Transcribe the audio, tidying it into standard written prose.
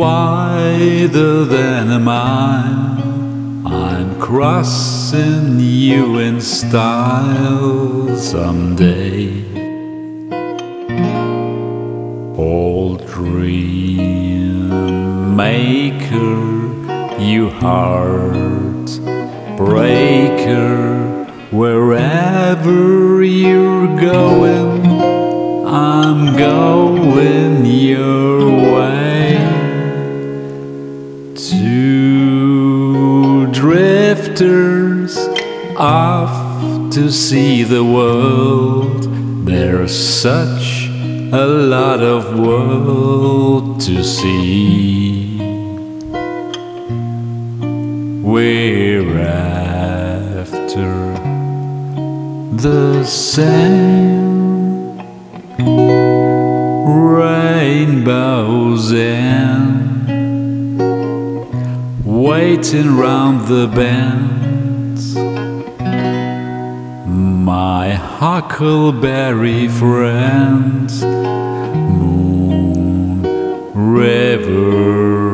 wider than a mile. I'm crossing you in style someday. Old dream maker, you heart breaker, wherever you're going, I'm going your way. Two drifters off to see the world. There's such a lot of world to see. We're after the same rainbows and waiting round the bends. My huckleberry friends, moon, river,